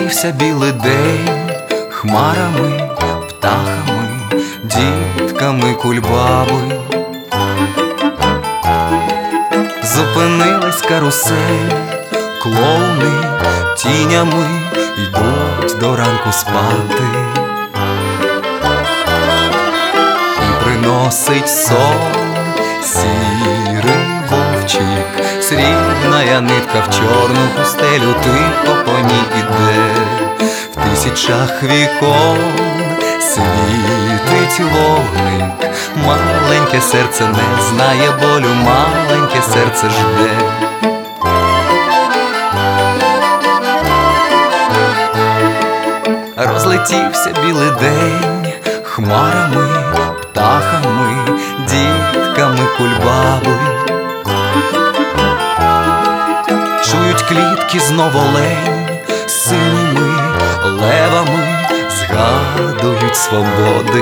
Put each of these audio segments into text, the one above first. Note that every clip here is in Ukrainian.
Розлетівся білий день хмарами, птахами, дітками кульбаби. Зупинилась карусель, клоуни тінями йдуть до ранку спати. І приносить сон сірий вовчик, срібна нитка в чорну пустелю, тихо по ній іде. В тисячах вікон світить вогник, маленьке серце не знає болю, маленьке серце жде. Розлетівся білий день хмарами, птахами, дітками кульбаби. Чують клітки знов олень, синіми левами згадують свободи.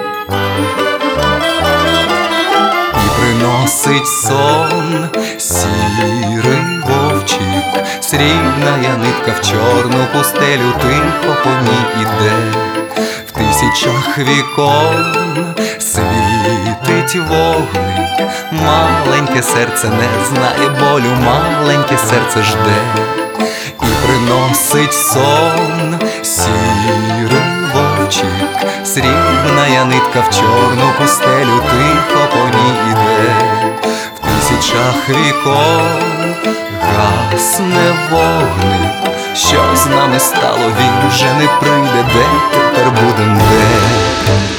І приносить сон сірий вовчик, срібна нитка в чорну пустелю, тихо по ній іде. В тисячах вікон світить вогник, маленьке серце не знає болю, маленьке серце жде. І приносить сон сірий вовчик, срібна нитка в чорну пустелю, тихо по ній іде. В тисячах вікон гасне вогник, що з нами стало, він вже не прийде, де тепер будем, де?